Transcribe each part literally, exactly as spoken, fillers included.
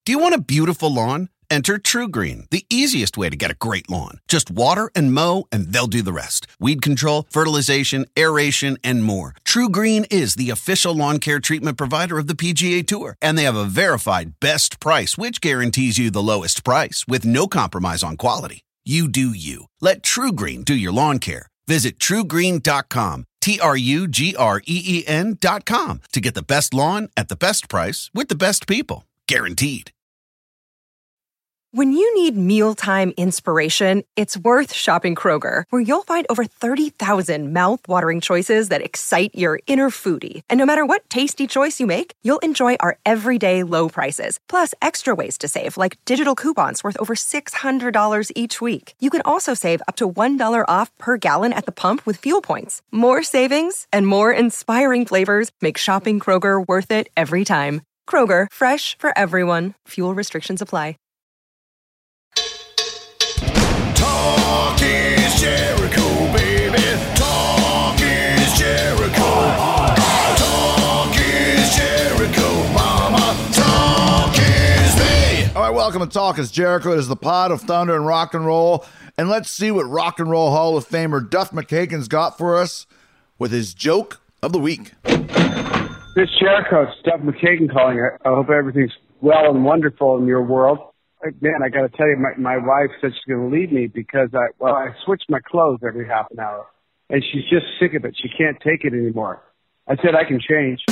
Do you want a beautiful lawn? Enter TruGreen, the easiest way to get a great lawn. Just water and mow, and they'll do the rest. Weed control, fertilization, aeration, and more. TruGreen is the official lawn care treatment provider of the P G A Tour, and they have a verified best price, which guarantees you the lowest price with no compromise on quality. You do you. Let TruGreen do your lawn care. Visit True Green dot com, T R U G R E E N dot com, to get the best lawn at the best price with the best people. Guaranteed. When you need mealtime inspiration, it's worth shopping Kroger, where you'll find over thirty thousand mouth-watering choices that excite your inner foodie. And no matter what tasty choice you make, you'll enjoy our everyday low prices, plus extra ways to save, like digital coupons worth over six hundred dollars each week. You can also save up to one dollar off per gallon at the pump with fuel points. More savings and more inspiring flavors make shopping Kroger worth it every time. Kroger, fresh for everyone. Fuel restrictions apply. Talk is Jericho, baby. Talk is Jericho. Talk is Jericho, mama. Talk is me. All right, welcome to Talk is Jericho. It is the pod of thunder and rock and roll. And let's see what Rock and Roll Hall of Famer Duff McKagan's got for us with his joke of the week. This Jericho, it's Duff McKagan calling. I hope everything's well and wonderful in your world. Man, I got to tell you, my, my wife said she's going to leave me because I, well, I switch my clothes every half an hour, and she's just sick of it. She can't take it anymore. I said I can change.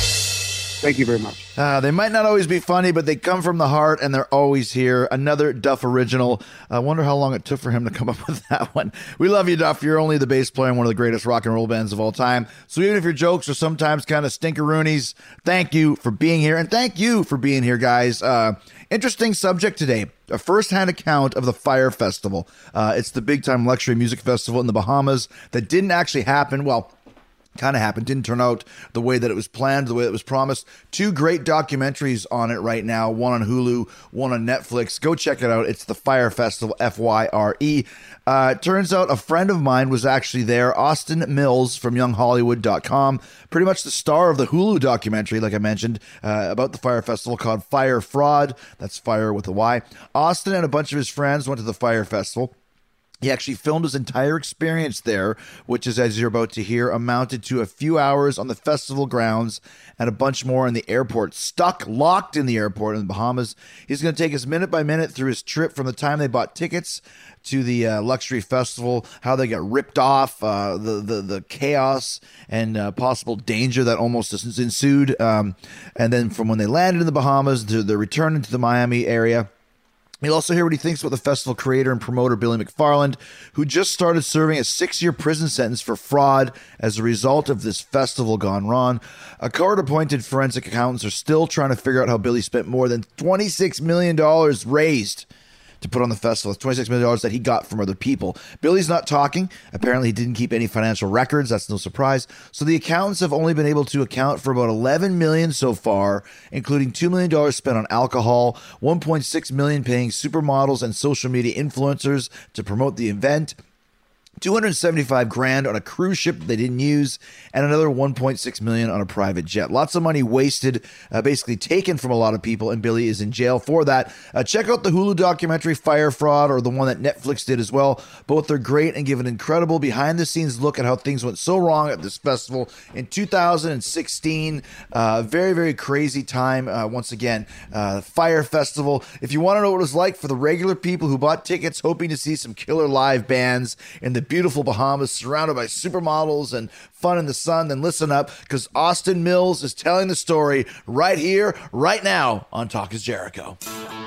Thank you very much. Uh, they might not always be funny, but they come from the heart, and they're always here. Another Duff original. I wonder how long it took for him to come up with that one. We love you, Duff. You're only the bass player in one of the greatest rock and roll bands of all time. So even if your jokes are sometimes kind of stinkeroonies, thank you for being here, and thank you for being here, guys. Uh, interesting subject today. A first-hand account of the Fyre Festival. Uh, it's the big-time luxury music festival in the Bahamas that didn't actually happen. Well, kind of happened, didn't turn out the way that it was planned, the way it was promised. Two great documentaries on it right now, one on Hulu, one on Netflix. Go check it out. It's the Fyre Festival, F Y R E. Uh, it turns out a friend of mine was actually there, Austin Mills from young hollywood dot com, pretty much the star of the Hulu documentary, like I mentioned, uh, about the Fyre Festival called Fyre Fraud. That's fire with a Y. Austin and a bunch of his friends went to the Fyre Festival. He actually filmed his entire experience there, which is, as you're about to hear, amounted to a few hours on the festival grounds and a bunch more in the airport. Stuck, locked in the airport in the Bahamas. He's going to take us minute by minute through his trip from the time they bought tickets to the uh, luxury festival, how they got ripped off, uh, the, the the chaos and uh, possible danger that almost ensued, um, and then from when they landed in the Bahamas to the return into the Miami area. You'll also hear what he thinks about the festival creator and promoter Billy McFarland, who just started serving a six-year prison sentence for fraud as a result of this festival gone wrong. A court-appointed forensic accountants are still trying to figure out how Billy spent more than twenty-six million dollars raised to put on the festival. It's twenty-six million dollars that he got from other people. Billy's not talking. Apparently, he didn't keep any financial records. That's no surprise. So the accountants have only been able to account for about eleven million dollars so far, including two million dollars spent on alcohol, one point six million dollars paying supermodels and social media influencers to promote the event, two hundred seventy-five grand on a cruise ship that they didn't use, and another one point six million on a private jet. Lots of money wasted, uh, basically taken from a lot of people, and Billy is in jail for that. Uh, check out the Hulu documentary Fyre Fraud, or the one that Netflix did as well. Both are great and give an incredible behind-the-scenes look at how things went so wrong at this festival in two thousand sixteen. Uh, very, very crazy time. Uh, once again, uh, Fyre Festival. If you want to know what it was like for the regular people who bought tickets hoping to see some killer live bands in the beautiful Bahamas surrounded by supermodels and fun in the sun, then listen up, because Austin Mills is telling the story right here, right now on Talk is Jericho.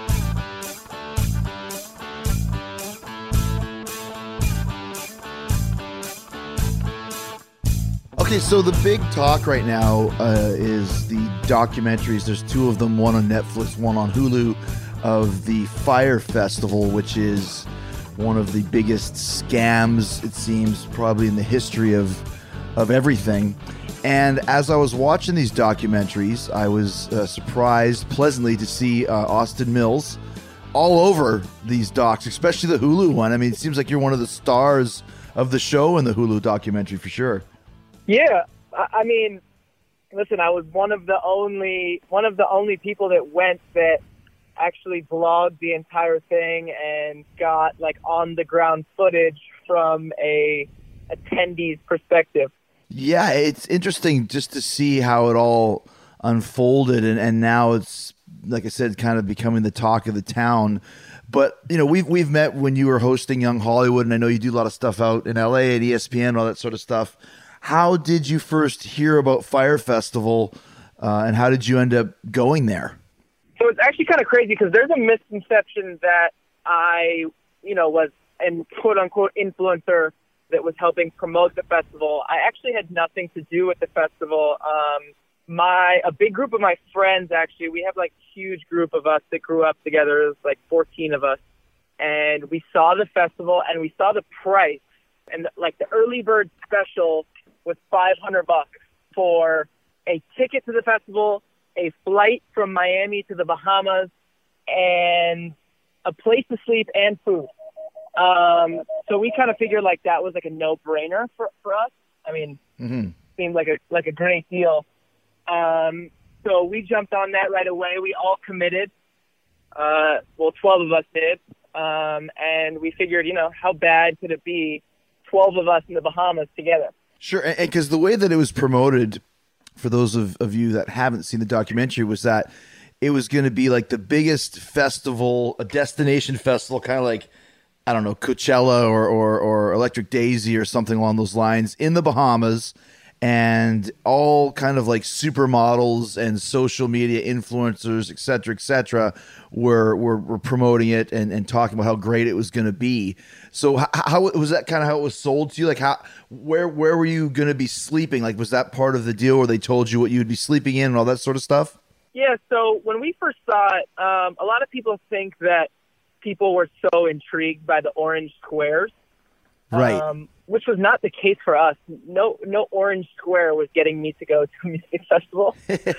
Okay, so the big talk right now uh, is the documentaries. There's two of them, one on Netflix, one on Hulu, of the Fyre Festival, which is one of the biggest scams, it seems, probably in the history of of everything. And as I was watching these documentaries, I was uh, surprised pleasantly to see uh, Austin Mills all over these docs, especially the Hulu one. I mean, it seems like you're one of the stars of the show in the Hulu documentary for sure. Yeah, I mean, listen, I was one of the only one of the only people that went that actually vlogged the entire thing and got like on the ground footage from a attendee's perspective. Yeah, it's interesting just to see how it all unfolded, and, and now it's, like I said, kind of becoming the talk of the town. But, you know, we've, we've met when you were hosting Young Hollywood, and I know you do a lot of stuff out in L A at E S P N and all that sort of stuff. How did you first hear about Fyre Festival, uh, and how did you end up going there? So it's actually kind of crazy because there's a misconception that I, you know, was an quote-unquote influencer that was helping promote the festival. I actually had nothing to do with the festival. Um, my a big group of my friends, actually, we have like a huge group of us that grew up together. It was like fourteen of us. And we saw the festival and we saw the price. And like the early bird special was five hundred bucks for a ticket to the festival, a flight from Miami to the Bahamas, and a place to sleep and food. Um, so we kind of figured like that was like a no-brainer for, for us. I mean, mm-hmm. seemed like a like a great deal. Um, so we jumped on that right away. We all committed. Uh, well, twelve of us did. Um, and we figured, you know, how bad could it be, twelve of us in the Bahamas together? Sure, and because the way that it was promoted, for those of, of you that haven't seen the documentary, was that it was going to be like the biggest festival, a destination festival, kind of like, I don't know, Coachella or, or, or Electric Daisy or something along those lines in the Bahamas, and all kind of like supermodels and social media influencers, et cetera, et cetera, were, were, were promoting it and, and talking about how great it was going to be. So how, how was that kind of how it was sold to you? Like how, where, where were you going to be sleeping? Like, was that part of the deal where they told you what you'd be sleeping in and all that sort of stuff? Yeah. So when we first saw it, um, a lot of people think that people were so intrigued by the orange squares. Right. Um, which was not the case for us. No, no orange square was getting me to go to a music festival.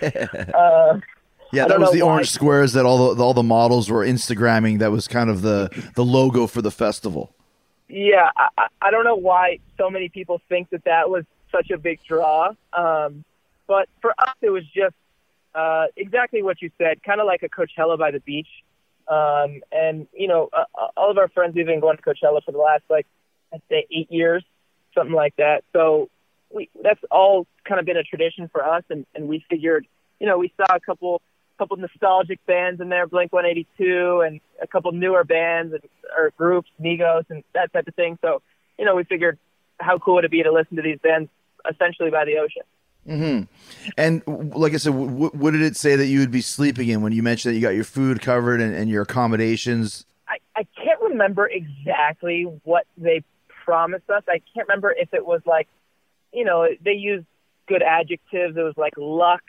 uh, yeah, that was the why. Orange squares that all the all the models were Instagramming. That was kind of the, the logo for the festival. Yeah, I, I don't know why so many people think that that was such a big draw. Um, but for us, it was just uh, exactly what you said, kind of like a Coachella by the beach. Um, and, you know, uh, all of our friends, we've been going to Coachella for the last, like, I'd say eight years, something like that. So we, that's all kind of been a tradition for us. And, and we figured, you know, we saw a couple, couple nostalgic bands in there, Blink one eighty-two, and a couple newer bands and or groups, Migos and that type of thing. So, you know, we figured how cool would it be to listen to these bands essentially by the ocean. Mm-hmm. And like I said, w- what did it say that you would be sleeping in when you mentioned that you got your food covered and, and your accommodations? I, I can't remember exactly what they promised us. I can't remember if it was like, you know, they used good adjectives. It was like luxe.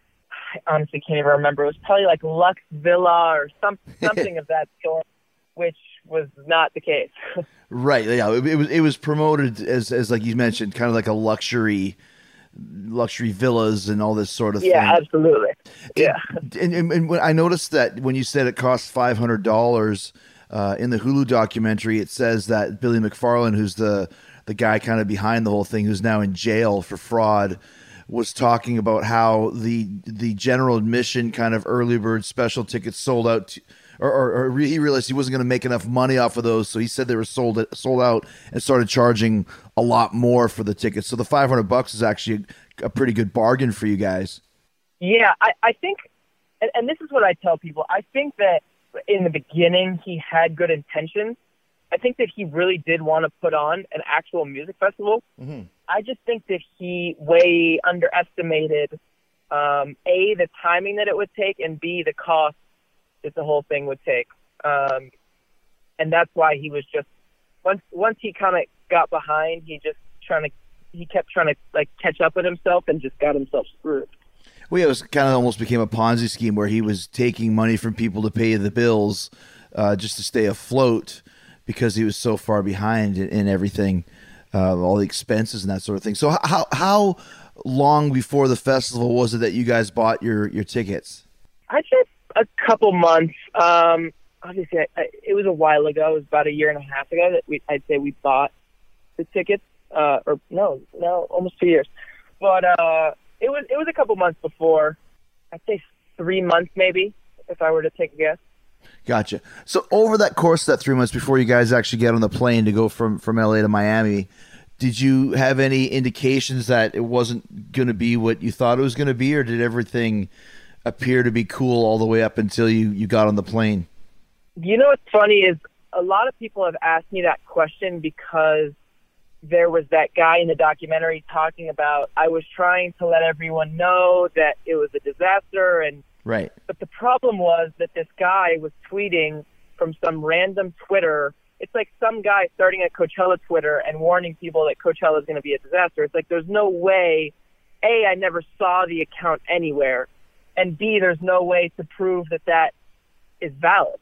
I honestly can't even remember. It was probably like Lux Villa or some, something of that sort, which was not the case. Right. Yeah. It, it was it was promoted as, as like you mentioned, kind of like a luxury luxury villas and all this sort of yeah, thing. Yeah, absolutely. Yeah. And, and, and I noticed that when you said it cost five hundred dollars uh, in the Hulu documentary, it says that Billy McFarland, who's the, the guy kind of behind the whole thing, who's now in jail for fraud, was talking about how the the general admission kind of early bird special tickets sold out to, or, or, or he realized he wasn't going to make enough money off of those, so he said they were sold sold out and started charging a lot more for the tickets. So the five hundred bucks is actually a, a pretty good bargain for you guys. Yeah, I, I think, and, and this is what I tell people, I think that in the beginning he had good intentions. I think that he really did want to put on an actual music festival. Mm-hmm. I just think that he way underestimated, um, A, the timing that it would take, and B, the cost that the whole thing would take. Um, and that's why he was just, once once he kind of got behind, he just trying to, he kept trying to like catch up with himself and just got himself screwed. Well, yeah, it was kind of almost became a Ponzi scheme where he was taking money from people to pay the bills uh, just to stay afloat because he was so far behind in, in everything, uh, all the expenses and that sort of thing. So how how long before the festival was it that you guys bought your, your tickets? I'd say a couple months. Um, obviously, I, I, it was a while ago. It was about a year and a half ago that we, I'd say we bought the tickets. Uh, or no, no, almost two years. But uh, it was it was a couple months before. I'd say three months maybe, if I were to take a guess. Gotcha. So over that course of that three months before you guys actually get on the plane to go from, from L A to Miami, did you have any indications that it wasn't going to be what you thought it was going to be, or did everything appear to be cool all the way up until you, you got on the plane? You know what's funny is a lot of people have asked me that question because there was that guy in the documentary talking about, I was trying to let everyone know that it was a disaster. And right. But the problem was that this guy was tweeting from some random Twitter. It's like some guy starting at Coachella Twitter and warning people that Coachella is going to be a disaster. It's like there's no way, A, I never saw the account anywhere, and B, there's no way to prove that that is valid.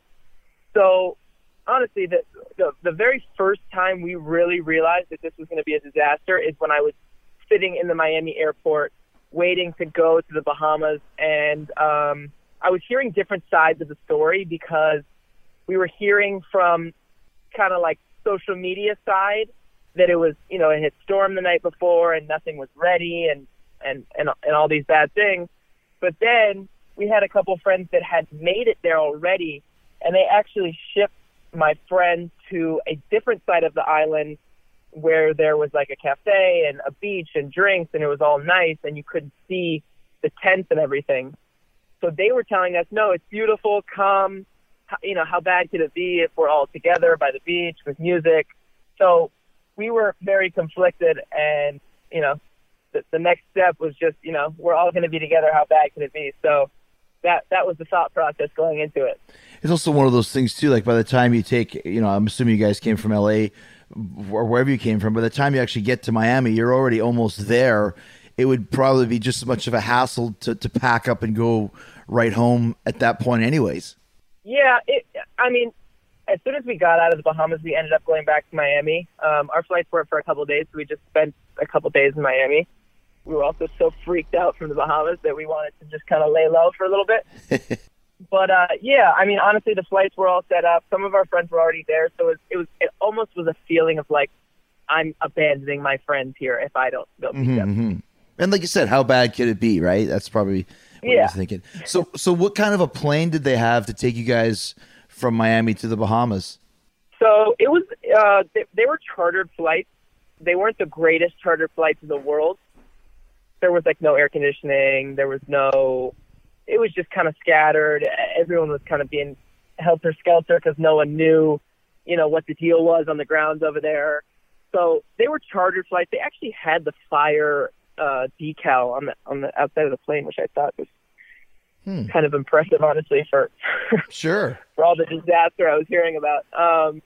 So honestly, the, the the very first time we really realized that this was going to be a disaster is when I was sitting in the Miami airport waiting to go to the Bahamas, and um, I was hearing different sides of the story because we were hearing from kind of like social media side that it was, you know, it had stormed the night before and nothing was ready and, and, and, and all these bad things. But then we had a couple friends that had made it there already, and they actually shipped my friend to a different side of the island where there was like a cafe and a beach and drinks, and it was all nice, and you could see the tents and everything. So they were telling us, no, it's beautiful, come, you know, how bad could it be if we're all together by the beach with music? So we were very conflicted, and, you know, the, the next step was just, you know, we're all going to be together, how bad could it be? So that that was the thought process going into it. It's also one of those things too, like by the time you take, you know, I'm assuming you guys came from L A or wherever you came from, by the time you actually get to Miami, you're already almost there. It would probably be just as much of a hassle to, to pack up and go right home at that point anyways. Yeah, it, I mean, as soon as we got out of the Bahamas, we ended up going back to Miami. Um, our flights weren't for a couple of days, so we just spent a couple of days in Miami. We were also so freaked out from the Bahamas that we wanted to just kind of lay low for a little bit. But, uh, yeah, I mean, honestly, the flights were all set up. Some of our friends were already there, so it, it was it almost was a feeling of like, I'm abandoning my friends here if I don't go meet mm-hmm, them. Mm-hmm. And like you said, how bad could it be, right? That's probably what yeah. you're thinking. So, so what kind of a plane did they have to take you guys from Miami to the Bahamas? So it was, uh, they, they were chartered flights. They weren't the greatest chartered flights in the world. There was like no air conditioning. There was no, it was just kind of scattered. Everyone was kind of being helter-skelter because no one knew, you know, what the deal was on the grounds over there. So they were chartered flights. They actually had the fire uh, decal on the on the outside of the plane, which I thought was hmm. kind of impressive, honestly, for sure for all the disaster I was hearing about. Um,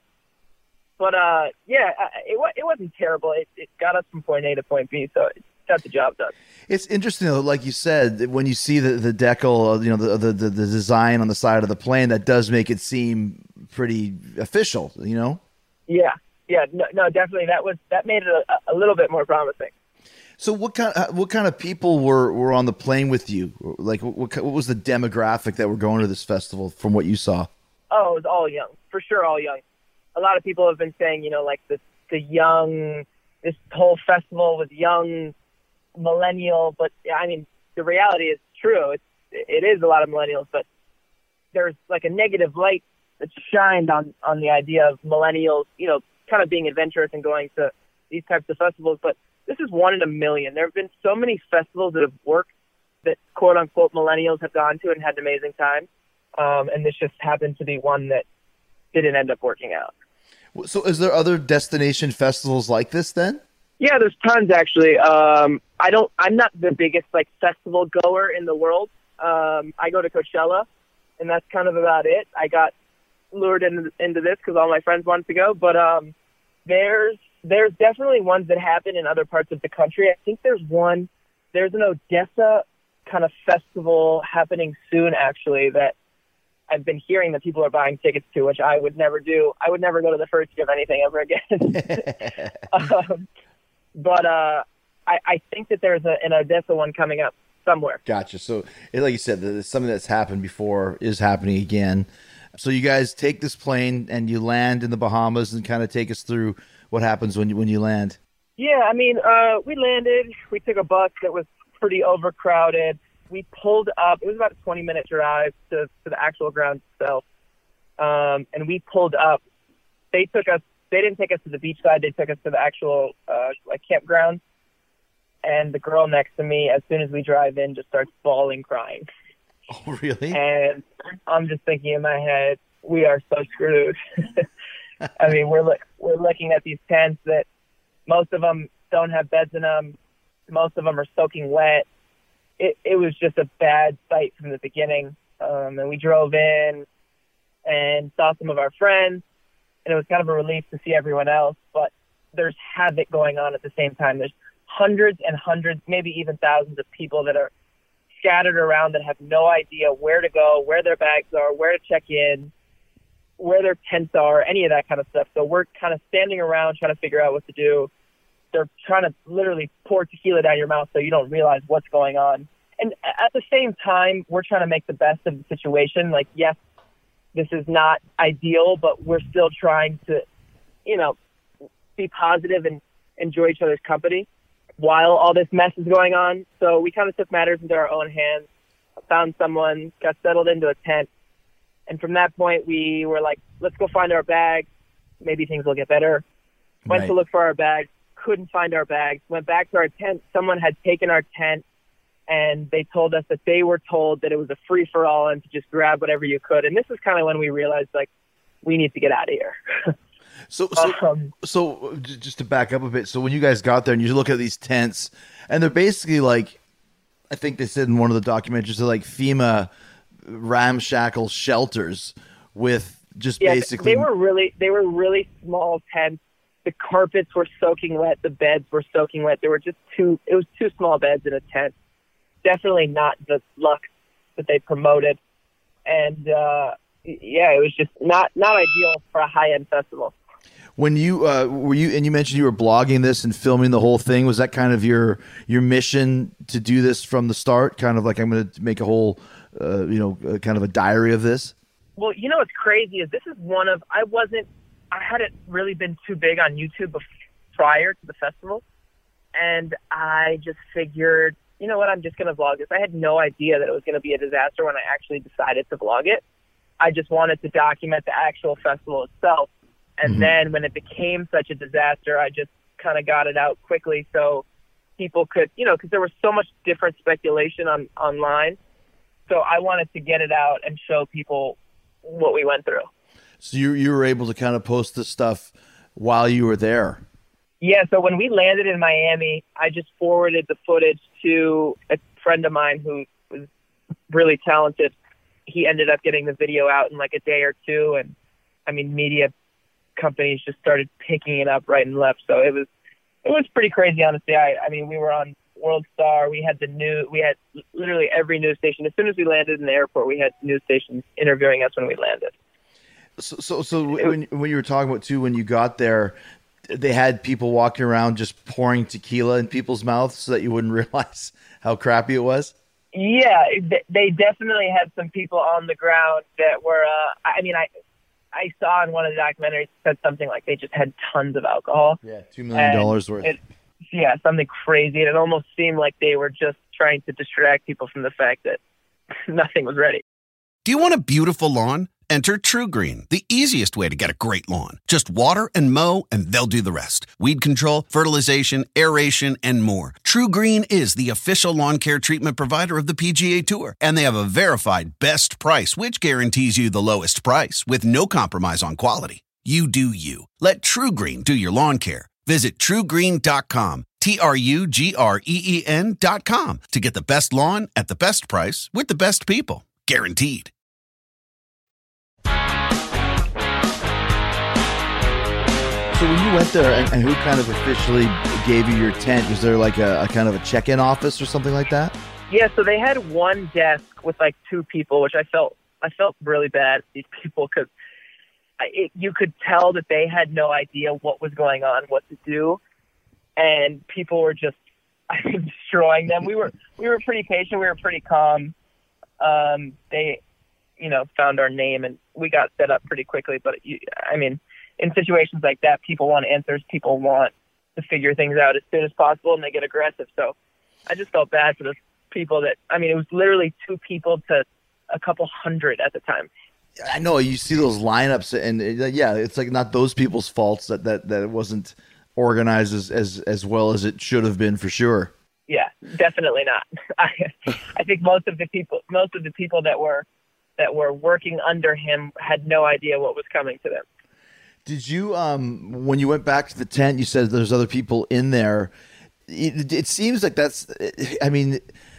but uh, yeah, it it wasn't terrible. It, it got us from point A to point B, so it got the job done. It's interesting, though, like you said, when you see the the decal, you know, the, the the the design on the side of the plane, that does make it seem pretty official, you know. Yeah, yeah, no, no, definitely. That was that made it a, a little bit more promising. So, what kind of, what kind of people were, were on the plane with you? Like, what what was the demographic that were going to this festival, from what you saw? Oh, it was all young, for sure, all young. A lot of people have been saying, you know, like the the young, this whole festival was young, millennial. But I mean, the reality is true. It's it is a lot of millennials, but there's like a negative light that shined on on the idea of millennials, you know, kind of being adventurous and going to these types of festivals. But this is one in a million. There have been so many festivals that have worked that quote unquote millennials have gone to and had an amazing time. Um, and this just happened to be one that didn't end up working out. So is there other destination festivals like this then? Yeah, there's tons actually. Um, I don't, I'm not the biggest like festival goer in the world. Um, I go to Coachella and that's kind of about it. I got lured into, into this because all my friends wanted to go, but um, there's, There's definitely ones that happen in other parts of the country. I think there's one, there's an Odessa kind of festival happening soon, actually, that I've been hearing that people are buying tickets to, which I would never do. I would never go to the first of anything ever again. um, but uh, I, I think that there's a, an Odessa one coming up somewhere. Gotcha. So, like you said, there's something that's happened before is happening again. So you guys take this plane and you land in the Bahamas, and kind of take us through what happens when you, when you land. Yeah, I mean, uh, we landed. We took a bus that was pretty overcrowded. We pulled up. It was about a twenty-minute drive to, to the actual ground itself. um, and we pulled up. They took us. They didn't take us to the beach side. They took us to the actual uh, like campground. And the girl next to me, as soon as we drive in, just starts bawling, crying. Oh, really? And I'm just thinking in my head, we are so screwed. I mean, we're look we're looking at these tents that most of them don't have beds in them. Most of them are soaking wet. It it was just a bad sight from the beginning. Um, and we drove in and saw some of our friends, and it was kind of a relief to see everyone else. But there's havoc going on at the same time. There's hundreds and hundreds, maybe even thousands of people that are scattered around that have no idea where to go, where their bags are, where to check in, where their tents are, any of that kind of stuff. So we're kind of standing around trying to figure out what to do. They're trying to literally pour tequila down your mouth so you don't realize what's going on. And at the same time, we're trying to make the best of the situation. Like, yes, this is not ideal, but we're still trying to, you know, be positive and enjoy each other's company while all this mess is going on. So we kind of took matters into our own hands, found someone, got settled into a tent. And from that point, we were like, let's go find our bags. Maybe things will get better. Went Right. to look for our bags, couldn't find our bags. Went back to our tent. Someone had taken our tent, and they told us that they were told that it was a free-for-all and to just grab whatever you could. And this is kind of when we realized, like, we need to get out of here. So, so, Um, so j- just to back up a bit. So when you guys got there and you look at these tents, and they're basically like, I think they said in one of the documentaries, they're like FEMA ramshackle shelters with just Yeah, basically. they were really they were really small tents. The carpets were soaking wet. The beds were soaking wet. There were just two. It was two small beds in a tent. Definitely not the luxe that they promoted, and uh, yeah, it was just not not ideal for a high end festival. When you uh, were you and you mentioned you were blogging this and filming the whole thing, was that kind of your your mission to do this from the start? Kind of like, I'm going to make a whole, uh, you know, uh, kind of a diary of this. Well, you know what's crazy is this is one of I wasn't I hadn't really been too big on YouTube bef- prior to the festival, and I just figured, you know what, I'm just going to vlog this. I had no idea that it was going to be a disaster when I actually decided to vlog it. I just wanted to document the actual festival itself. And Mhm. then when it became such a disaster, I just kind of got it out quickly so people could, you know, because there was so much different speculation on online. So I wanted to get it out and show people what we went through. So you you were able to kind of post this stuff while you were there. Yeah, so when we landed in Miami, I just forwarded the footage to a friend of mine who was really talented. He ended up getting the video out in like a day or two, and I mean, media companies just started picking it up right and left. So it was it was pretty crazy, honestly. I, I mean, we were on World Star. We had the new, we had literally every news station. As soon as we landed in the airport, we had news stations interviewing us when we landed. So so, so when when you were talking about too, when you got there, they had people walking around just pouring tequila in people's mouths so that you wouldn't realize how crappy it was. Yeah, th- they definitely had some people on the ground that were, uh, I mean, I I saw in one of the documentaries said something like they just had tons of alcohol. Yeah, two million dollars worth. It, yeah, something crazy. And it almost seemed like they were just trying to distract people from the fact that nothing was ready. Do you want a beautiful lawn? Enter TruGreen, the easiest way to get a great lawn. Just water and mow, and they'll do the rest. Weed control, fertilization, aeration, and more. TruGreen is the official lawn care treatment provider of the P G A Tour, and they have a verified best price, which guarantees you the lowest price with no compromise on quality. You do you. Let TruGreen do your lawn care. Visit True Green dot com, T R U G R E E N dot com, to get the best lawn at the best price with the best people. Guaranteed. So when you went there, and, and who kind of officially gave you your tent? Was there like a, a kind of a check-in office or something like that? Yeah, so they had one desk with like two people, which I felt I felt really bad for these people because you could tell that they had no idea what was going on, what to do, and people were just, I think, destroying them. We were we were pretty patient, we were pretty calm. Um, they, you know, found our name and we got set up pretty quickly. But you, I mean, in situations like that, people want answers. People want to figure things out as soon as possible, and they get aggressive. So I just felt bad for those people that, I mean, it was literally two people to a couple hundred at the time. I know you see those lineups, and uh, yeah, it's like not those people's faults that that, that it wasn't organized as, as as well as it should have been for sure. Yeah, definitely not. I I think most of the people most of the people that were that were working under him had no idea what was coming to them. Did you um when you went back to the tent, you said there's other people in there. It, it seems like that's I mean,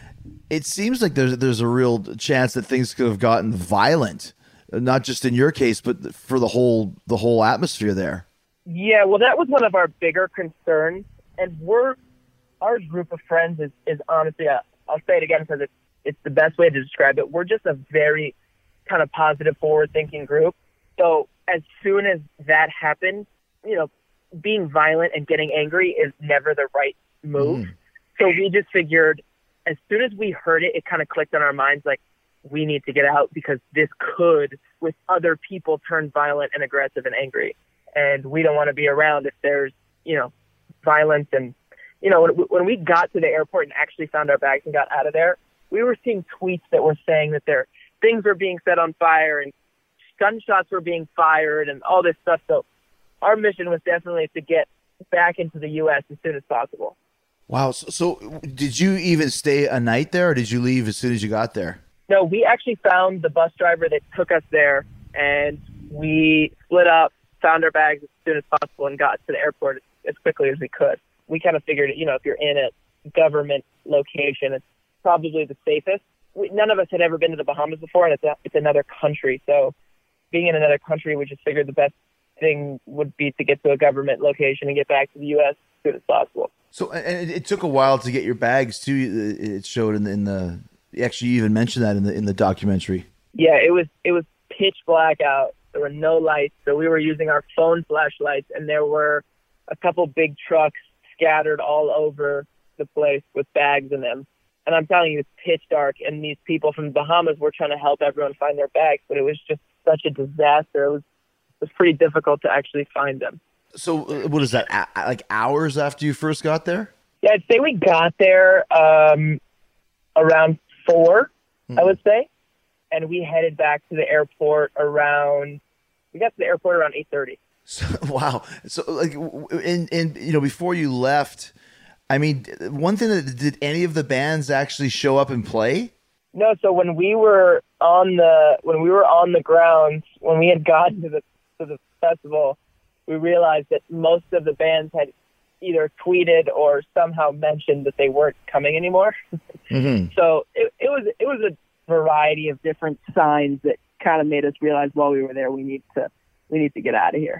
it seems like there's there's a real chance that things could have gotten violent. Not just in your case, but for the whole the whole atmosphere there. Yeah, well, that was one of our bigger concerns, and we're our group of friends is is honestly, uh, I'll say it again because it's it's the best way to describe it. We're just a very kind of positive, forward-thinking group. So as soon as that happened, you know, being violent and getting angry is never the right move. Mm. So we just figured, as soon as we heard it, it kind of clicked on our minds, like, we need to get out because this could, with other people, turn violent and aggressive and angry. And we don't want to be around if there's, you know, violence. And, you know, when, when we got to the airport and actually found our bags and got out of there, we were seeing tweets that were saying that there things were being set on fire and gunshots were being fired and all this stuff. So our mission was definitely to get back into the U S as soon as possible. Wow. So, so did you even stay a night there, or did you leave as soon as you got there? No, we actually found the bus driver that took us there, and we split up, found our bags as soon as possible, and got to the airport as quickly as we could. We kind of figured, you know, if you're in a government location, it's probably the safest. We, none of us had ever been to the Bahamas before, and it's, a, it's another country. So being in another country, we just figured the best thing would be to get to a government location and get back to the U S as soon as possible. So, and it, it took a while to get your bags, too. It showed in the... In the Actually, you even mentioned that in the in the documentary. Yeah, it was it was pitch black out. There were no lights, so we were using our phone flashlights, and there were a couple big trucks scattered all over the place with bags in them. And I'm telling you, it's pitch dark, and these people from the Bahamas were trying to help everyone find their bags, but it was just such a disaster. It was it was pretty difficult to actually find them. So, what is that? Like hours after you first got there? Yeah, I'd say we got there um, around four, mm-hmm. I would say, and we headed back to the airport around. We got to the airport around eight thirty. So, wow. So, like, in in you know, before you left, I mean, one thing that did any of the bands actually show up and play? No. So when we were on the when we were on the ground, when we had gotten to the to the festival, we realized that most of the bands had either tweeted or somehow mentioned that they weren't coming anymore. Mm-hmm. So it, it was it was a variety of different signs that kind of made us realize while we were there we need to we need to get out of here.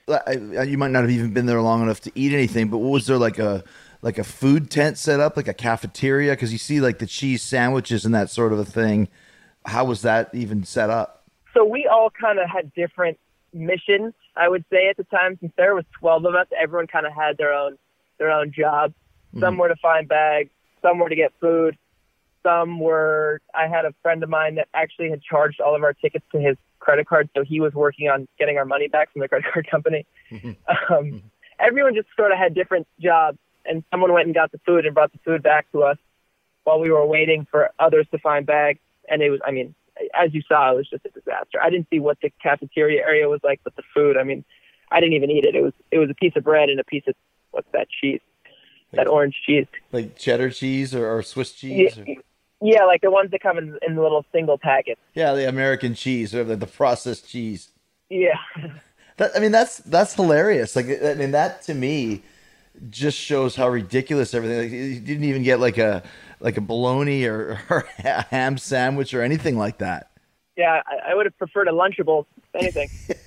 You might not have even been there long enough to eat anything, but was there like a like a food tent set up, like a cafeteria? Because you see like the cheese sandwiches and that sort of a thing. How was that even set up? So we all kind of had different missions, I would say, at the time. Since there was twelve of us, everyone kind of had their own their own job. Mm-hmm. Some were to find bags, some were to get food, some were. I had a friend of mine that actually had charged all of our tickets to his credit card, so he was working on getting our money back from the credit card company. Mm-hmm. Um, mm-hmm. Everyone just sort of had different jobs, and someone went and got the food and brought the food back to us while we were waiting for others to find bags. And it was, I mean, as you saw, it was just a disaster. I didn't see what the cafeteria area was like, but the food, I mean, I didn't even eat it. It was it was a piece of bread and a piece of, what's that cheese? Like, that orange cheese. Like cheddar cheese or, or Swiss cheese? Yeah, or... yeah, like the ones that come in, in little single packets. Yeah, the American cheese or the, the processed cheese. Yeah. That, I mean, that's that's hilarious. Like, I mean, that to me just shows how ridiculous everything. Like, you didn't even get like a like a bologna or, or a ham sandwich or anything like that. Yeah, I, I would have preferred a Lunchable, anything.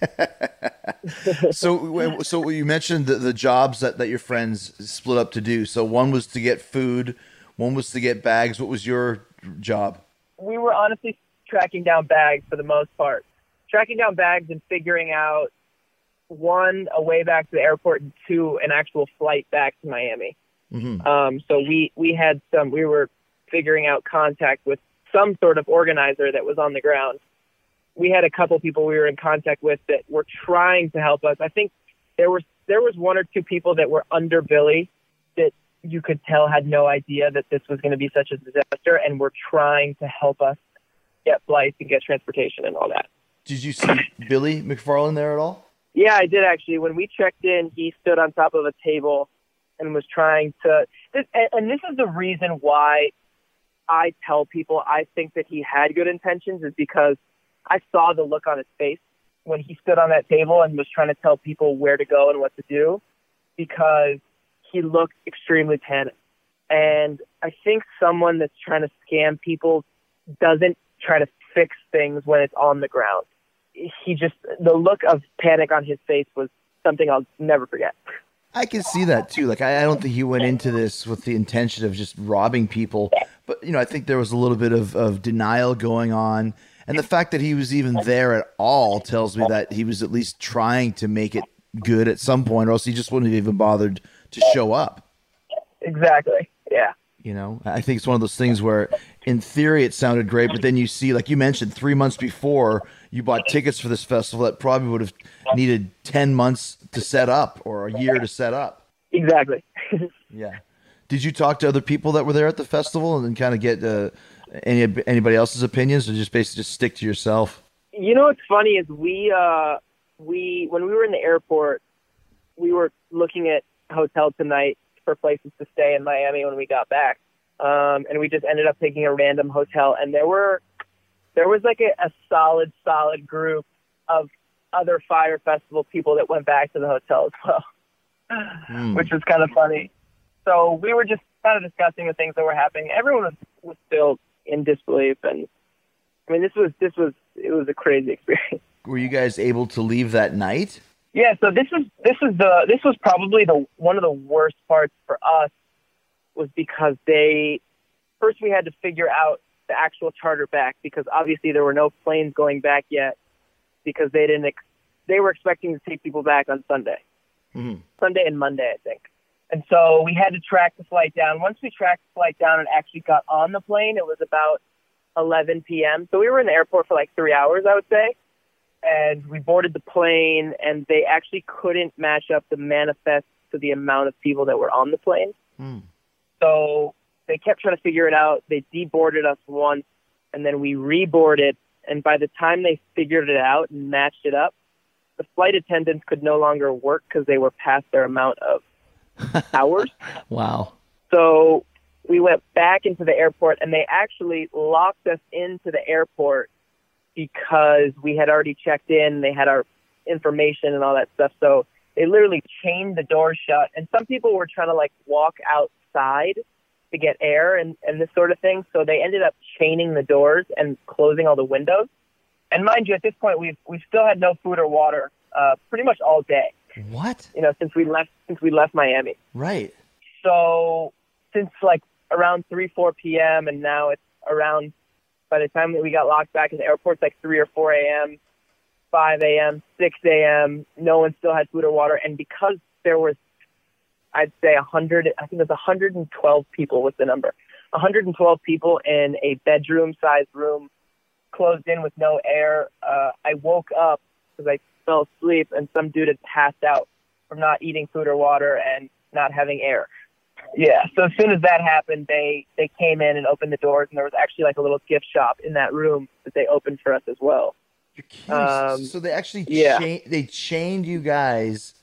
so, so you mentioned the, the jobs that, that your friends split up to do. So one was to get food, one was to get bags. What was your job? We were honestly tracking down bags for the most part. Tracking down bags and figuring out, one, a way back to the airport, and two, an actual flight back to Miami. Mm-hmm. Um, so we, we had some, we were figuring out contact with some sort of organizer that was on the ground. We had a couple people we were in contact with that were trying to help us. I think there was, there was one or two people that were under Billy that you could tell had no idea that this was going to be such a disaster and were trying to help us get flights and get transportation and all that. Did you see Billy McFarland there at all? Yeah, I did actually. When we checked in, he stood on top of a table and was trying to. This, and this is the reason why I tell people I think that he had good intentions, is because I saw the look on his face when he stood on that table and was trying to tell people where to go and what to do, because he looked extremely panicked. And I think someone that's trying to scam people doesn't try to fix things when it's on the ground. He just, the look of panic on his face was something I'll never forget. I can see that too. Like, I, I don't think he went into this with the intention of just robbing people, but you know, I think there was a little bit of, of denial going on. And the fact that he was even there at all tells me that he was at least trying to make it good at some point, or else he just wouldn't have even bothered to show up. Exactly. Yeah. You know, I think it's one of those things where in theory it sounded great, but then you see, like you mentioned, three months before you bought tickets for this festival that probably would have needed ten months to set up or a year to set up. Exactly. Yeah. Did you talk to other people that were there at the festival and then kind of get uh, any anybody else's opinions, or just basically just stick to yourself? You know what's funny is we, uh, we when we were in the airport, we were looking at hotels tonight for places to stay in Miami when we got back. Um, and we just ended up taking a random hotel, and there were, there was like a, a solid, solid group of other Fyre Festival people that went back to the hotel as well, mm. which was kind of funny. So we were just kind of discussing the things that were happening. Everyone was, was still in disbelief. And I mean, this was, this was, it was a crazy experience. Were you guys able to leave that night? Yeah, so this was this was the this was probably the one of the worst parts for us, was because they first we had to figure out the actual charter back, because obviously there were no planes going back yet, because they didn't ex- they were expecting to take people back on Sunday, mm-hmm. Sunday and Monday, I think, and so we had to track the flight down. Once we tracked the flight down and actually got on the plane, it was about eleven p.m. So we were in the airport for like three hours, I would say. And we boarded the plane, and they actually couldn't match up the manifest to the amount of people that were on the plane. Mm. So they kept trying to figure it out. They deboarded us once, and then we reboarded. And by the time they figured it out and matched it up, the flight attendants could no longer work because they were past their amount of hours. Wow. So we went back into the airport, and they actually locked us into the airport because we had already checked in, they had our information and all that stuff. So they literally chained the doors shut. And some people were trying to like walk outside to get air and, and this sort of thing. So they ended up chaining the doors and closing all the windows. And mind you, at this point, we've, we've still had no food or water uh, pretty much all day. What? You know, since we left, since we left Miami. Right. So since like around three, four p.m. and now it's around, by the time that we got locked back in the airport, like three or four a.m., five a.m., six a.m., no one still had food or water. And because there was, I'd say one hundred, I think it was one hundred twelve people was the number, one hundred twelve people in a bedroom-sized room, closed in with no air. Uh, I woke up because I fell asleep, and some dude had passed out from not eating food or water and not having air. Yeah, so as soon as that happened, they, they came in and opened the doors, and there was actually like a little gift shop in that room that they opened for us as well. You're kidding. Um, so they actually yeah. cha- they chained you guys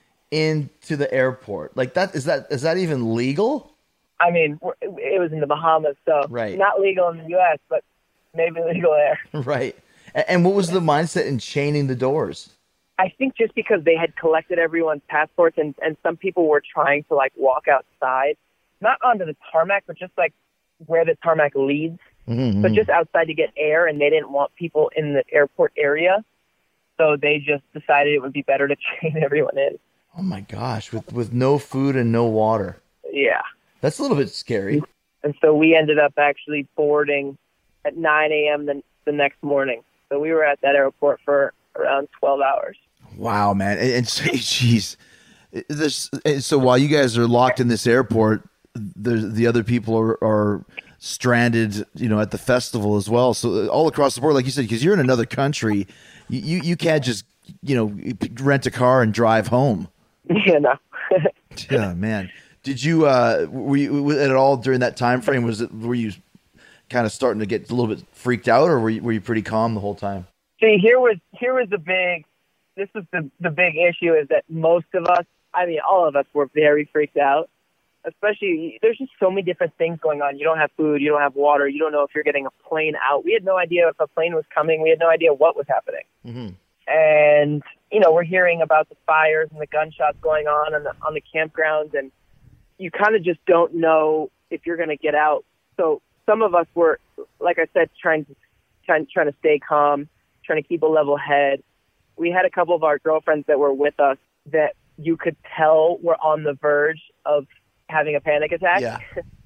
into the airport. Like that is that is that even legal? I mean, it was in the Bahamas, so right. Not legal in the U S, but maybe legal there. Right. And what was the mindset in chaining the doors? I think just because they had collected everyone's passports, and, and some people were trying to like walk outside, not onto the tarmac, but just like where the tarmac leads. Mm-hmm. So just outside to get air, and they didn't want people in the airport area. So they just decided it would be better to chain everyone in. Oh my gosh, with with no food and no water. Yeah. That's a little bit scary. And so we ended up actually boarding at nine a.m. the, the next morning. So we were at that airport for around twelve hours. Wow, man. And, and so, geez, this, so while you guys are locked in this airport, the, the other people are, are stranded, you know, at the festival as well. So all across the board, like you said, because you're in another country, you, you can't just, you know, rent a car and drive home. Yeah, no. Yeah, man. Did you, uh, were you at all during that time frame, was it, were you kind of starting to get a little bit freaked out, or were you, were you pretty calm the whole time? See, here was here was the big. This was the the big issue is that most of us, I mean, all of us, were very freaked out. Especially, there's just so many different things going on. You don't have food, you don't have water, you don't know if you're getting a plane out. We had no idea if a plane was coming. We had no idea what was happening. Mm-hmm. And you know, we're hearing about the fires and the gunshots going on on the on the campgrounds, and you kind of just don't know if you're going to get out. So some of us were, like I said, trying to trying, trying to stay calm, trying to keep a level head. We had a couple of our girlfriends that were with us that you could tell were on the verge of having a panic attack. Yeah.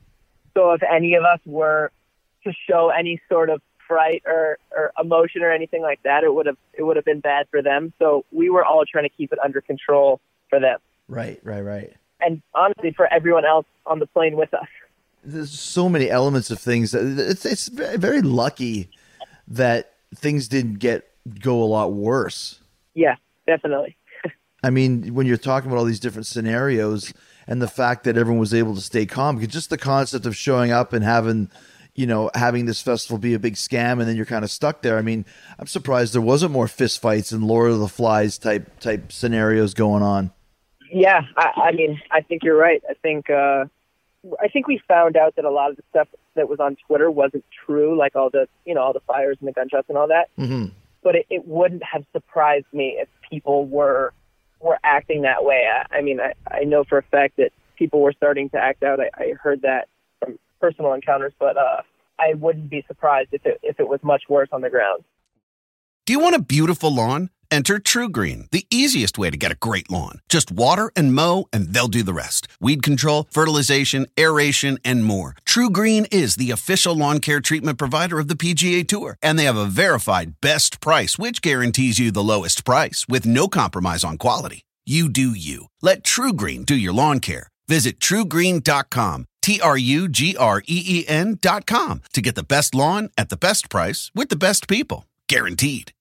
So if any of us were to show any sort of fright or, or emotion or anything like that, it would have it would have been bad for them. So we were all trying to keep it under control for them. Right, right, right. And honestly, for everyone else on the plane with us. There's so many elements of things. It's it's very lucky that things didn't get go a lot worse. Yeah, definitely. I mean, when you're talking about all these different scenarios and the fact that everyone was able to stay calm, because just the concept of showing up and having, you know, having this festival be a big scam and then you're kind of stuck there. I mean, I'm surprised there wasn't more fist fights and Lord of the Flies type type scenarios going on. Yeah, I, I mean, I think you're right. I think uh, I think we found out that a lot of the stuff that was on Twitter wasn't true, like all the, you know, all the fires and the gunshots and all that. Mm-hmm. But it, it wouldn't have surprised me if people were were acting that way. I, I mean, I, I know for a fact that people were starting to act out. I, I heard that from personal encounters, but uh, I wouldn't be surprised if it, if it was much worse on the ground. Do you want a beautiful lawn? Enter TruGreen, the easiest way to get a great lawn. Just water and mow, and they'll do the rest. Weed control, fertilization, aeration, and more. TruGreen is the official lawn care treatment provider of the P G A Tour, and they have a verified best price, which guarantees you the lowest price with no compromise on quality. You do you. Let TruGreen do your lawn care. Visit True Green dot com, T R U G R E E N dot com, to get the best lawn at the best price with the best people. Guaranteed.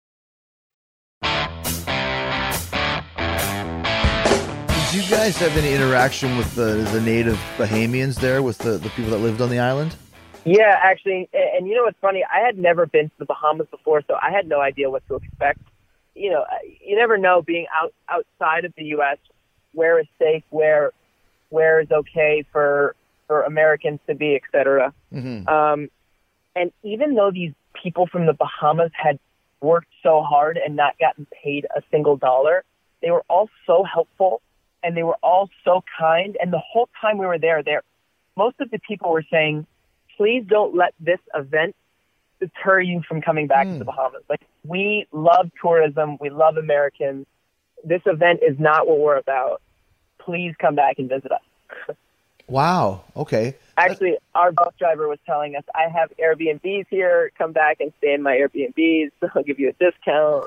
Did you guys have any interaction with the, the native Bahamians there, with the, the people that lived on the island? Yeah, actually, and, and you know what's funny? I had never been to the Bahamas before, so I had no idea what to expect. You know, you never know being out outside of the U S where is safe, where where is okay for for Americans to be, et cetera. Mm-hmm. Um, and even though these people from the Bahamas had worked so hard and not gotten paid a single dollar, they were all so helpful. And they were all so kind. And the whole time we were there, there, most of the people were saying, please don't let this event deter you from coming back mm. to the Bahamas. Like, we love tourism. We love Americans. This event is not what we're about. Please come back and visit us. Wow. Okay. Actually, our bus driver was telling us, I have Airbnbs here. Come back and stay in my Airbnbs. I'll give you a discount.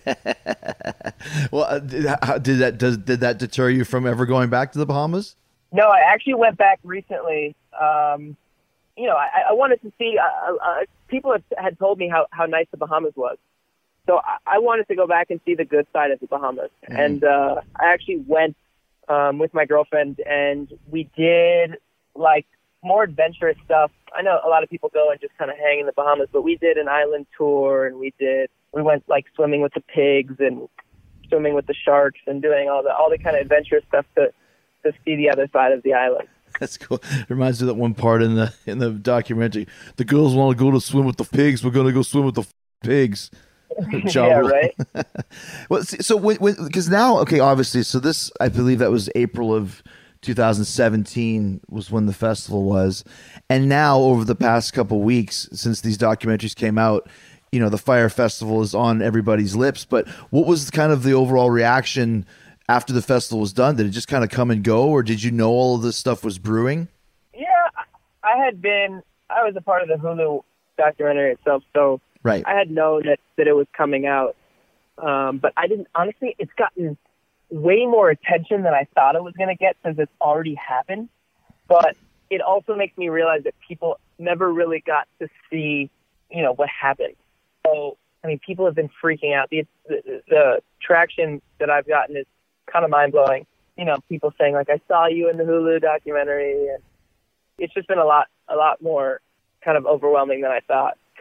Well, uh, did, how, did that does, did that deter you from ever going back to the Bahamas? No, I actually went back recently. Um, you know, I, I wanted to see. Uh, uh, people had, had told me how, how nice the Bahamas was, so I, I wanted to go back and see the good side of the Bahamas. Mm-hmm. And uh, I actually went um, with my girlfriend, and we did like more adventurous stuff. I know a lot of people go and just kind of hang in the Bahamas, but we did an island tour, and we did we went like swimming with the pigs and swimming with the sharks and doing all the all the kind of adventurous stuff to to see the other side of the island. That's cool. It reminds me of that one part in the in the documentary. The girls want to go to swim with the pigs. We're going to go swim with the f- pigs. Yeah, right. Well, so when because now, okay, obviously, so this, I believe that was April of two thousand seventeen was when the festival was, and now over the past couple weeks since these documentaries came out, you know, the Fire Festival is on everybody's lips. But what was kind of the overall reaction after the festival was done? Did it just kind of come and go, or did you know all of this stuff was brewing? Yeah, I had been, I was a part of the Hulu documentary itself, so right. I had known that, that it was coming out. Um, but I didn't, honestly, it's gotten way more attention than I thought it was going to get since it's already happened. But it also makes me realize that people never really got to see, you know, what happened. So, I mean, people have been freaking out. The, the, the traction that I've gotten is kind of mind-blowing. You know, people saying, like, I saw you in the Hulu documentary. And it's just been a lot, a lot more kind of overwhelming than I thought.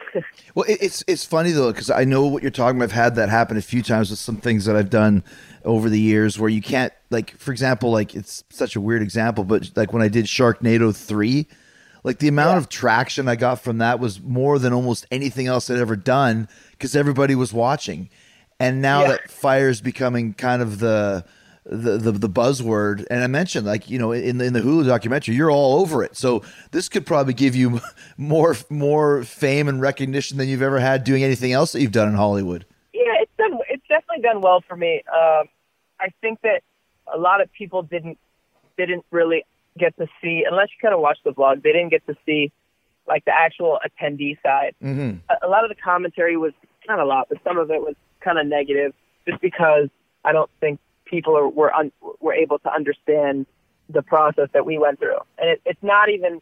Well, it, it's it's funny though, because I know what you're talking about. I've had that happen a few times with some things that I've done over the years where you can't, like, for example, like, it's such a weird example, but like when I did Sharknado three, like the amount Yeah. of traction I got from that was more than almost anything else I'd ever done because everybody was watching. And now Yeah. that fire's becoming kind of the the, the the buzzword, and I mentioned, like, you know, in the, in the Hulu documentary, you're all over it. So this could probably give you more more fame and recognition than you've ever had doing anything else that you've done in Hollywood. Yeah, it's done. It's definitely done well for me. Um, I think that a lot of people didn't didn't really get to see, unless you kind of watch the vlog, they didn't get to see like the actual attendee side. Mm-hmm. A, a lot of the commentary was not a lot, but some of it was kind of negative, just because I don't think people are, were un, were able to understand the process that we went through. And it, it's not even,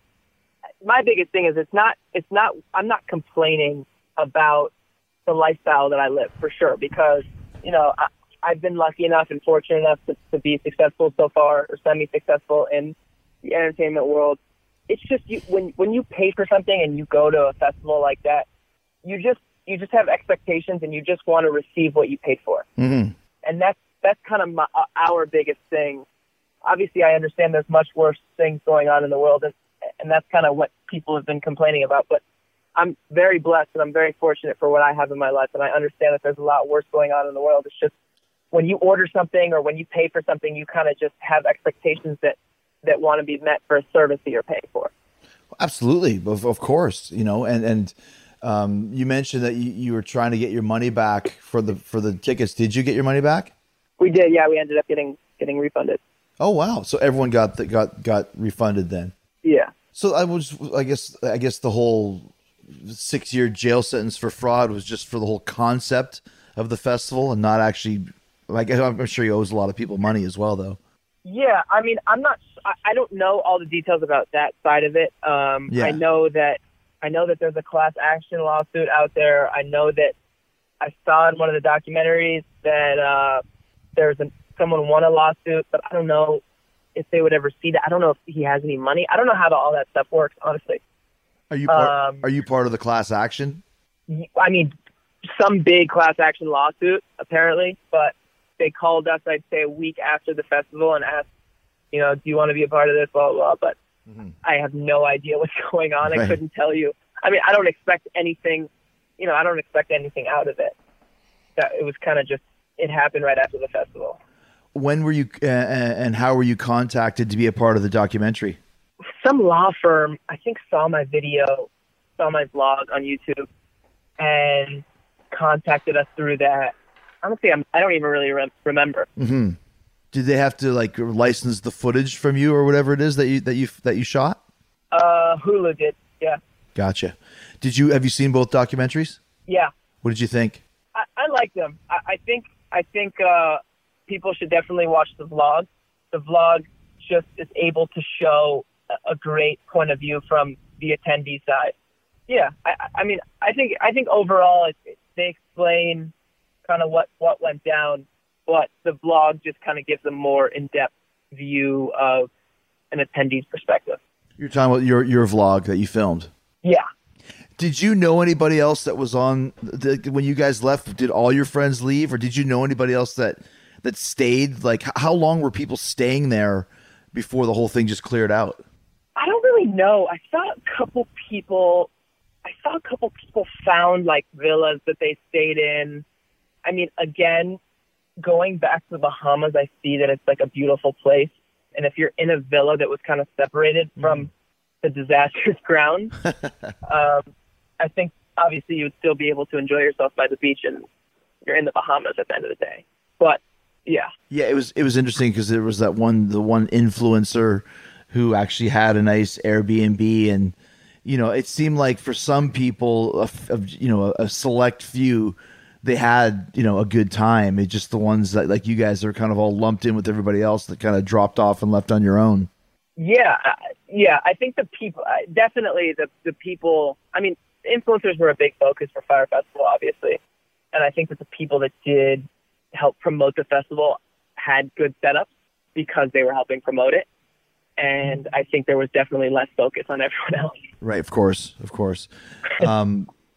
my biggest thing is it's not, it's not, I'm not complaining about the lifestyle that I live, for sure, because, you know, I, I've been lucky enough and fortunate enough to, to be successful so far, or semi-successful in the entertainment world. It's just you, when when you pay for something and you go to a festival like that, you just you just have expectations and you just want to receive what you paid for. Mm-hmm. And that's that's kind of my, our biggest thing. Obviously, I understand there's much worse things going on in the world, and and that's kind of what people have been complaining about. But I'm very blessed and I'm very fortunate for what I have in my life, and I understand that there's a lot worse going on in the world. It's just when you order something or when you pay for something, you kind of just have expectations that, that want to be met for a service that you're paying for. Absolutely, of, of course, you know, and and um, you mentioned that you, you were trying to get your money back for the for the tickets. Did you get your money back? We did, yeah. We ended up getting getting refunded. Oh wow! So everyone got the, got got refunded then. Yeah. So I was, I guess, I guess the whole six year jail sentence for fraud was just for the whole concept of the festival and not actually. Like, I'm sure you owes a lot of people money as well, though. Yeah, I mean, I'm not. I I don't know all the details about that side of it. Um, Yeah. I know that I know that there's a class action lawsuit out there. I know that I saw in one of the documentaries that uh, there's a, someone won a lawsuit, but I don't know if they would ever see that. I don't know if he has any money. I don't know how the, all that stuff works, honestly. Are you part, Um, are you part of the class action? I mean, some big class action lawsuit, apparently, but they called us, I'd say, a week after the festival and asked, you know, do you want to be a part of this, blah, blah, blah. But Mm-hmm. I have no idea what's going on. I Right. couldn't tell you. I mean, I don't expect anything, you know, I don't expect anything out of it. That it was kind of just, it happened right after the festival. When were you, uh, and how were you contacted to be a part of the documentary? Some law firm, I think, saw my video, saw my vlog on YouTube, and contacted us through that. Honestly, I'm, I don't even really rem- remember. Mm-hmm. Did they have to like license the footage from you or whatever it is that you that you that you shot? Uh, Hulu did, yeah. Gotcha. Did you have you seen both documentaries? Yeah, What did you think? I, I like them. I, I think I think uh, people should definitely watch the vlog. The vlog just is able to show a, a great point of view from the attendee side. Yeah, I, I mean, I think I think overall it, it, they explain kind of what, what went down, but the vlog just kind of gives a more in-depth view of an attendee's perspective. You're talking about your your vlog that you filmed. Yeah. Did you know anybody else that was on the, when you guys left? Did all your friends leave, or did you know anybody else that that stayed? Like, h- how long were people staying there before the whole thing just cleared out? I don't really know. I saw a couple people. I saw a couple people found like villas that they stayed in. I mean, again, going back to the Bahamas, I see that it's like a beautiful place. And if you're in a villa that was kind of separated from the disastrous ground, um, I think obviously you would still be able to enjoy yourself by the beach, and you're in the Bahamas at the end of the day. But yeah, Yeah, it was it was interesting because there was that one the one influencer who actually had a nice Airbnb, and you know, it seemed like for some people, a f- of you know, a select few, they had, you know, a good time. It's just the ones that, like you guys, are kind of all lumped in with everybody else that kind of dropped off and left on your own. yeah, uh, yeah. I think the people, uh, definitely the the people. I mean, influencers were a big focus for Fire Festival, obviously, and I think that the people that did help promote the festival had good setups because they were helping promote it. And I think there was definitely less focus on everyone else. Right, of course, of course. Um,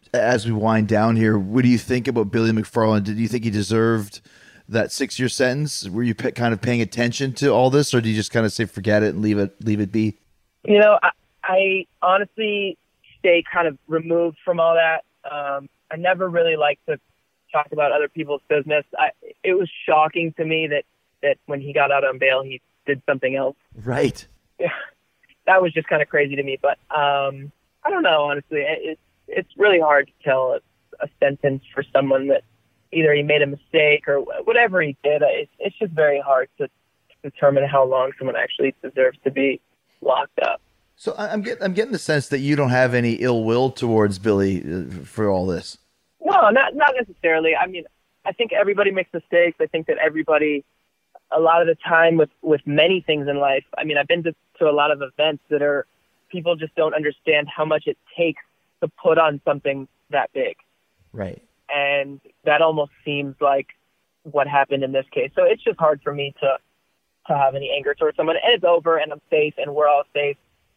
as we wind down here, what do you think about Billy McFarland? Did you think he deserved that six-year sentence? Were you pe- kind of paying attention to all this, or do you just kind of say forget it and leave it leave it be? You know, I, I honestly stay kind of removed from all that. Um, I never really like to talk about other people's business. I, it was shocking to me that, that when he got out on bail, he did something else. Right. Yeah, that was just kind of crazy to me. But um, I don't know, honestly. It, it's it's really hard to tell a, a sentence for someone that either he made a mistake or whatever he did. It's, it's just very hard to determine how long someone actually deserves to be locked up. So I'm getting I'm getting the sense that you don't have any ill will towards Billy uh, for all this. No, not not necessarily. I mean, I think everybody makes mistakes. I think that everybody, a lot of the time with, with many things in life, I mean, I've been to, to a lot of events that are, people just don't understand how much it takes to put on something that big. Right. And that almost seems like what happened in this case. So it's just hard for me to, to have any anger towards someone. And it's over, and I'm safe, and we're all safe.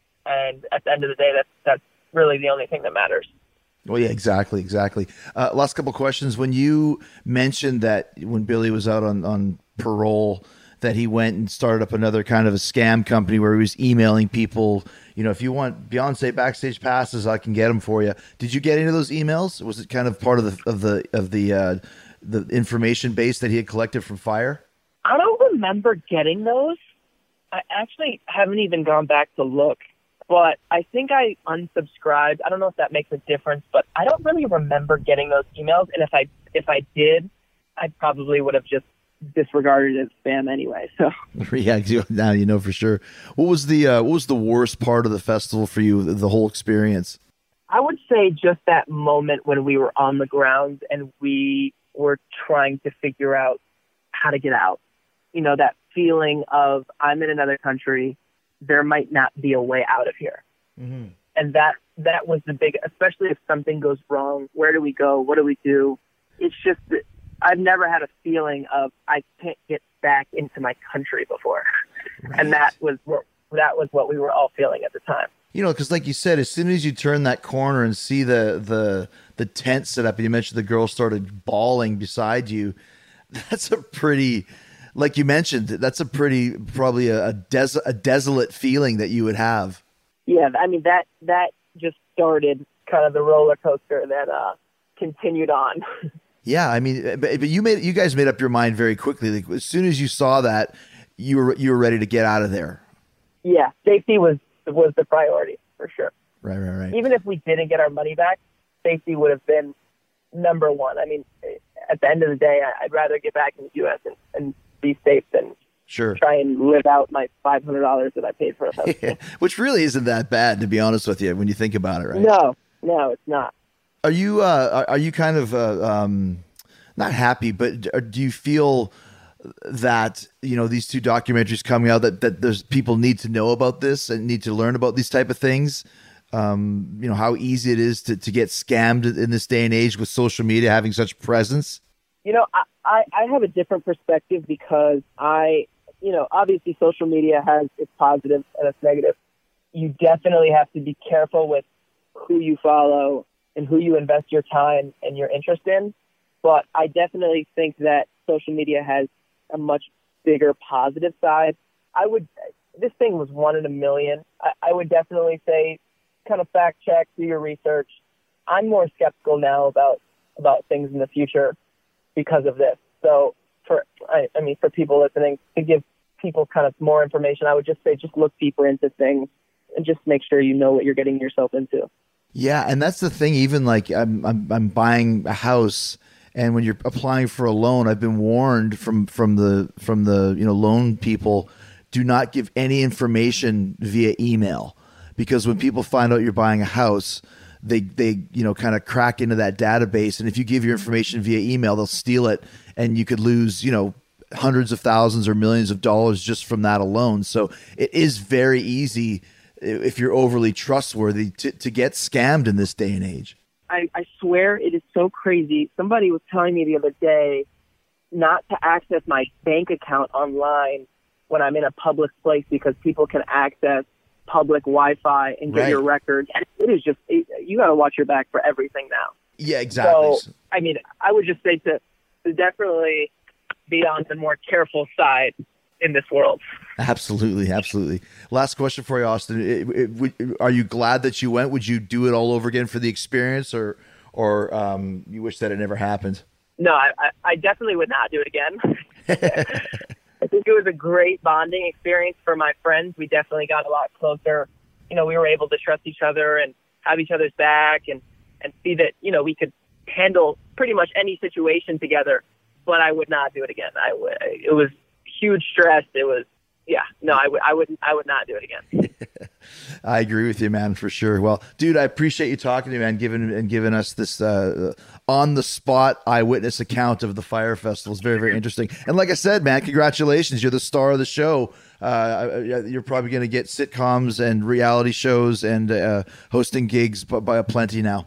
And at the end of the day, that's, that's really the only thing that matters. Well, yeah, exactly, exactly. Uh, last couple questions. When you mentioned that when Billy was out on, on parole, that he went and started up another kind of a scam company where he was emailing people, you know, if you want Beyonce backstage passes, I can get them for you. Did you get any of those emails? Was it kind of part of the of the of the uh, the information base that he had collected from Fire? I don't remember getting those. I actually haven't even gone back to look. But I think I unsubscribed. I don't know if that makes a difference, but I don't really remember getting those emails. And if I if I did, I probably would have just disregarded it as spam anyway. So yeah, now you know for sure. What was the uh, what was the worst part of the festival for you? The, the whole experience. I would say just that moment when we were on the ground and we were trying to figure out how to get out. You know, that feeling of I'm in another country. There might not be a way out of here. Mm-hmm. And that, that was the big, especially if something goes wrong, where do we go? What do we do? It's just, that I've never had a feeling of I can't get back into my country before. Right. And that was what, that was what we were all feeling at the time. You know, because like you said, as soon as you turn that corner and see the, the, the tent set up and you mentioned the girl started bawling beside you, that's a pretty... Like you mentioned, that's a pretty, probably a, a, des- a desolate feeling that you would have. Yeah, I mean, that that just started kind of the roller coaster that uh, continued on. Yeah, I mean, but, but you made you guys made up your mind very quickly. Like, as soon as you saw that, you were you were ready to get out of there. Yeah, safety was was the priority for sure. Right, right, right. Even if we didn't get our money back, safety would have been number one. I mean, at the end of the day, I'd rather get back in the U S and, and be safe than sure try and live out my five hundred dollars that I paid for a house. Yeah, which really isn't that bad, to be honest with you, when you think about it, right? No, no, it's not. Are you uh, are you kind of uh, um, not happy, but do you feel that, you know, these two documentaries coming out, that, that there's people need to know about this and need to learn about these type of things? Um, you know, how easy it is to, to get scammed in this day and age with social media having such presence? You know, I, I, I have a different perspective because I, you know, obviously social media has its positives and its negatives. You definitely have to be careful with who you follow and who you invest your time and your interest in. But I definitely think that social media has a much bigger positive side. I would, this thing was one in a million. I, I would definitely say kind of fact check, do your research. I'm more skeptical now about, about things in the future because of this. So for, I, I mean, for people listening, to give people kind of more information, I would just say, just look deeper into things and just make sure you know what you're getting yourself into. Yeah. And that's the thing, even like I'm, I'm, I'm buying a house, and when you're applying for a loan, I've been warned from, from the, from the, you know, loan people, do not give any information via email, because when people find out you're buying a house, they, they, you know, kind of crack into that database. And if you give your information via email, they'll steal it, and you could lose, you know, hundreds of thousands or millions of dollars just from that alone. So it is very easy, if you're overly trustworthy, to, to get scammed in this day and age. I, I swear it is so crazy. Somebody was telling me the other day not to access my bank account online when I'm in a public place, because people can access public Wi-Fi and get right. your records. And it is just, it, you got to watch your back for everything now. Yeah, exactly. So, I mean, I would just say to, to definitely be on the more careful side in this world. Absolutely, absolutely. Last question for you, Austin. It, it, would, are you glad that you went? Would you do it all over again for the experience, or or um, you wish that it never happened? No, I, I definitely would not do it again. I think it was a great bonding experience for my friends. We definitely got a lot closer. You know, we were able to trust each other and have each other's back and, and see that, you know, we could handle pretty much any situation together, but I would not do it again. I would, it was huge stress. It was, yeah, no, I would, I would, I would not do it again. I agree with you, man, for sure. Well, dude, I appreciate you talking to me, man, giving and giving us this uh, on the spot eyewitness account of the Fyre Festival. It's very, very interesting. And like I said, man, congratulations. You're the star of the show. Uh, you're probably going to get sitcoms and reality shows and uh, hosting gigs by, by a plenty now.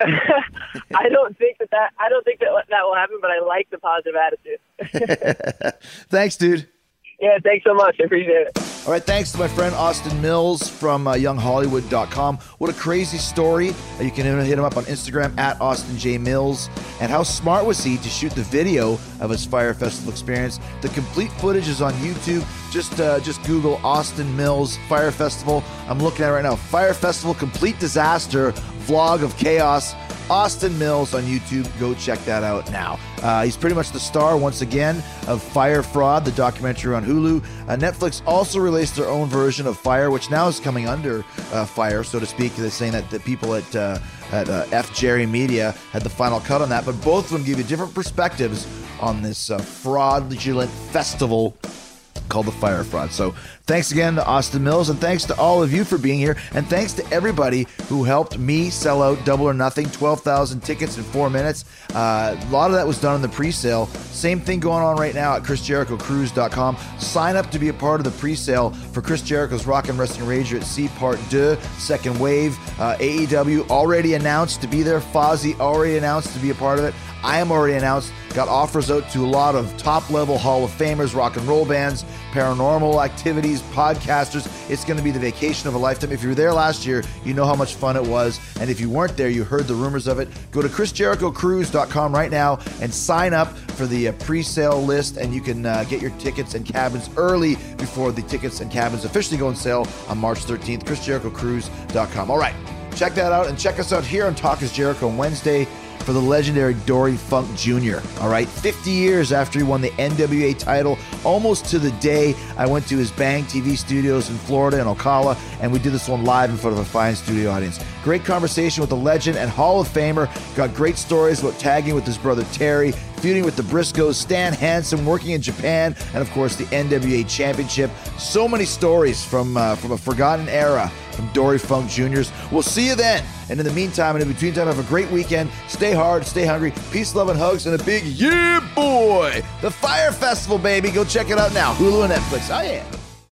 I don't think that, that I don't think that that will happen, but I like the positive attitude. Thanks, dude. Yeah, thanks so much. I appreciate it. All right, thanks to my friend Austin Mills from uh, young hollywood dot com. What a crazy story. Uh, you can hit him up on Instagram at Austin J. Mills. And how smart was he to shoot the video of his Fyre Festival experience? The complete footage is on YouTube. Just uh, just Google Austin Mills Fyre Festival. I'm looking at it right now. Fyre Festival Complete Disaster Vlog of Chaos. Austin Mills on YouTube. Go check that out now. Uh, he's pretty much the star, once again, of Fyre Fraud, the documentary on Hulu. Uh, Netflix also released their own version of Fyre, which now is coming under uh, Fyre, so to speak. They're saying that the people at, uh, at uh, F. Jerry Media had the final cut on that, but both of them give you different perspectives on this uh, fraudulent festival called the Fyre Fraud. So thanks again to Austin Mills, and thanks to all of you for being here, and thanks to everybody who helped me sell out Double or Nothing, twelve thousand tickets in four minutes. Uh, a lot of that was done in the pre-sale. Same thing going on right now at Chris Jericho Cruise dot com. Sign up to be a part of the pre-sale for Chris Jericho's Rock and Wrestling Rager at C Part two, Second Wave. Uh, A E W already announced to be there. Fozzy already announced to be a part of it. I am already announced. Got offers out to a lot of top-level Hall of Famers, rock and roll bands, paranormal activities, podcasters. It's going to be the vacation of a lifetime. If you were there last year, you know how much fun it was. And if you weren't there, you heard the rumors of it. Go to Chris Jericho Cruise dot com right now and sign up for the uh, pre-sale list, and you can uh, get your tickets and cabins early before the tickets and cabins officially go on sale on March thirteenth. Chris Jericho Cruise dot com. All right, check that out, and check us out here on Talk is Jericho on Wednesday for the legendary Dory Funk Junior All right, fifty years after he won the N W A title, almost to the day, I went to his Bang T V studios in Florida and Ocala, and we did this one live in front of a fine studio audience. Great conversation with the legend and Hall of Famer. Got great stories about tagging with his brother Terry, feuding with the Briscoes, Stan Hansen, working in Japan, and of course the N W A Championship. So many stories from uh, from a forgotten era from Dory Funk Juniors We'll see you then. And in the meantime and in between time, have a great weekend. Stay hard, stay hungry. Peace, love, and hugs, and a big yeah, boy. The Fyre Festival, baby. Go check it out now. Hulu and Netflix. Oh, yeah.